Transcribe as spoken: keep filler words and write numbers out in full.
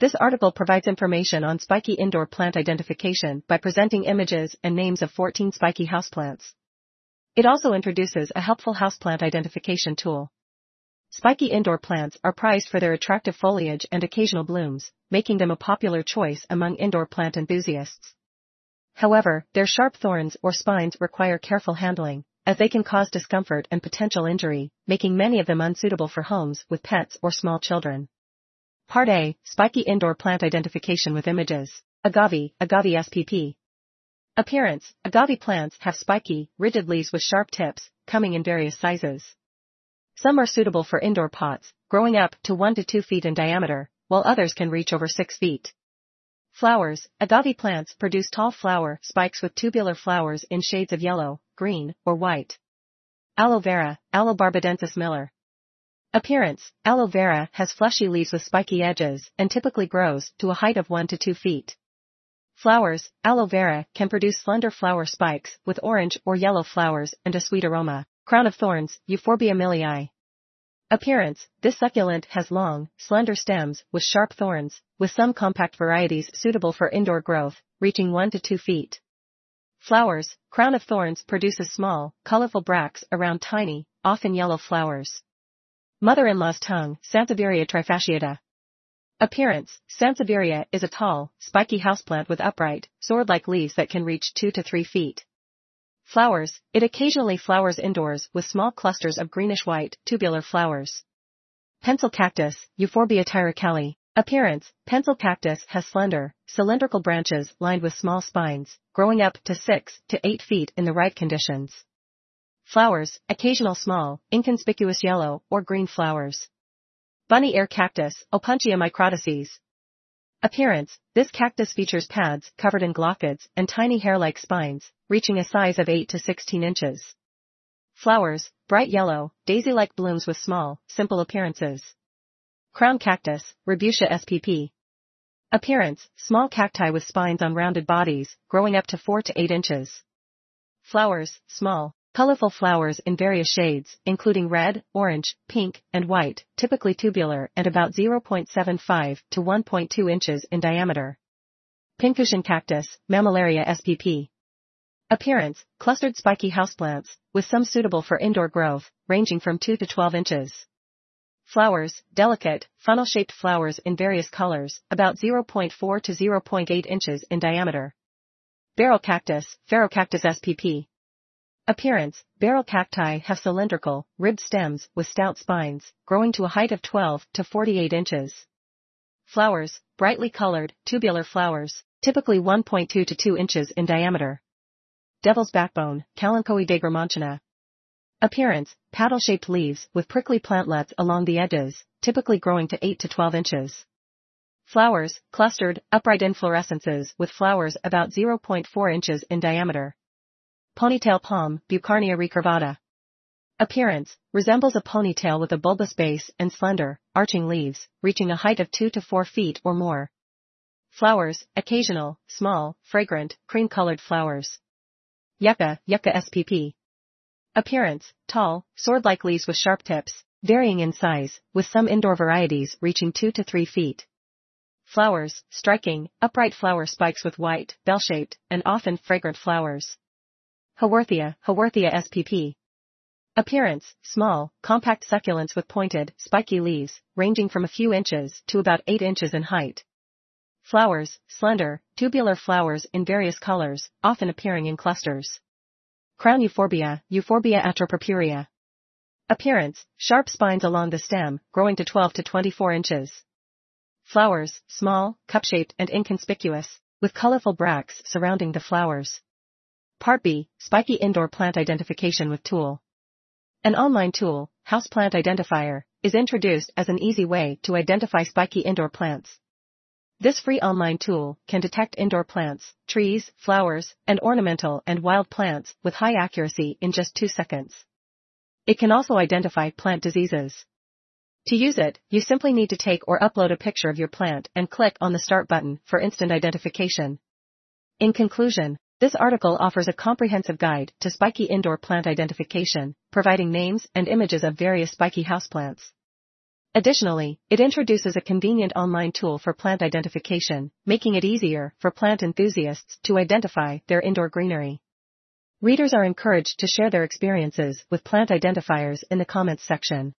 This article provides information on spiky indoor plant identification by presenting images and names of fourteen spiky houseplants. It also introduces a helpful houseplant identification tool. Spiky indoor plants are prized for their attractive foliage and occasional blooms, making them a popular choice among indoor plant enthusiasts. However, their sharp thorns or spines require careful handling, as they can cause discomfort and potential injury, making many of them unsuitable for homes with pets or small children. Part A, Spiky Indoor Plant Identification with Images. Agave, Agave S P P. Appearance, agave plants have spiky, rigid leaves with sharp tips, coming in various sizes. Some are suitable for indoor pots, growing up to one to two feet in diameter, while others can reach over six feet. Flowers, agave plants produce tall flower spikes with tubular flowers in shades of yellow, green, or white. Aloe vera, Aloe barbadensis Miller. Appearance, aloe vera has fleshy leaves with spiky edges and typically grows to a height of one to two feet. Flowers, aloe vera can produce slender flower spikes with orange or yellow flowers and a sweet aroma. Crown of thorns, Euphorbia millii. Appearance, this succulent has long, slender stems with sharp thorns, with some compact varieties suitable for indoor growth, reaching one to two feet. Flowers, crown of thorns produces small, colorful bracts around tiny, often yellow flowers. Mother-in-law's tongue, Sansevieria trifasciata. Appearance, Sansevieria is a tall, spiky houseplant with upright, sword-like leaves that can reach two to three feet. Flowers, it occasionally flowers indoors with small clusters of greenish-white, tubular flowers. Pencil cactus, Euphorbia tyracali. Appearance, pencil cactus has slender, cylindrical branches lined with small spines, growing up to six to eight feet in the right conditions. Flowers, occasional small, inconspicuous yellow or green flowers. Bunny ear cactus, Opuntia microtices. Appearance, this cactus features pads covered in glaucids and tiny hair-like spines, reaching a size of eight to sixteen inches. Flowers, bright yellow, daisy-like blooms with small, simple appearances. Crown cactus, Rebutia S P P. Appearance, small cacti with spines on rounded bodies, growing up to four to eight inches. Flowers, small, colorful flowers in various shades, including red, orange, pink, and white, typically tubular and about zero point seven five to one point two inches in diameter. Pincushion cactus, Mammillaria S P P. Appearance, clustered spiky houseplants, with some suitable for indoor growth, ranging from two to twelve inches. Flowers, delicate, funnel-shaped flowers in various colors, about zero point four to zero point eight inches in diameter. Barrel cactus, Phaerocactus S P P. Appearance, barrel cacti have cylindrical, ribbed stems with stout spines, growing to a height of twelve to forty-eight inches. Flowers, brightly colored, tubular flowers, typically one point two to two inches in diameter. Devil's backbone, Kalanchoe degrammontana. Appearance, paddle-shaped leaves with prickly plantlets along the edges, typically growing to eight to twelve inches. Flowers, clustered, upright inflorescences with flowers about zero point four inches in diameter. Ponytail palm, Bucarnia recurvata. Appearance, resembles a ponytail with a bulbous base and slender, arching leaves, reaching a height of two to four feet or more. Flowers, occasional, small, fragrant, cream-colored flowers. Yucca, Yucca S P P. Appearance, tall, sword-like leaves with sharp tips, varying in size, with some indoor varieties reaching two to three feet. Flowers, striking, upright flower spikes with white, bell-shaped, and often fragrant flowers. Haworthia, Haworthia S P P. Appearance, small, compact succulents with pointed, spiky leaves, ranging from a few inches to about eight inches in height. Flowers, slender, tubular flowers in various colors, often appearing in clusters. Crown euphorbia, Euphorbia atropurpurea. Appearance, sharp spines along the stem, growing to twelve to twenty-four inches. Flowers, small, cup-shaped and inconspicuous, with colorful bracts surrounding the flowers. Part B, Spiky Indoor Plant Identification with Tool. An online tool, Houseplant Identifier, is introduced as an easy way to identify spiky indoor plants. This free online tool can detect indoor plants, trees, flowers, and ornamental and wild plants with high accuracy in just two seconds. It can also identify plant diseases. To use it, you simply need to take or upload a picture of your plant and click on the Start button for instant identification. In conclusion, this article offers a comprehensive guide to spiky indoor plant identification, providing names and images of various spiky houseplants. Additionally, it introduces a convenient online tool for plant identification, making it easier for plant enthusiasts to identify their indoor greenery. Readers are encouraged to share their experiences with plant identifiers in the comments section.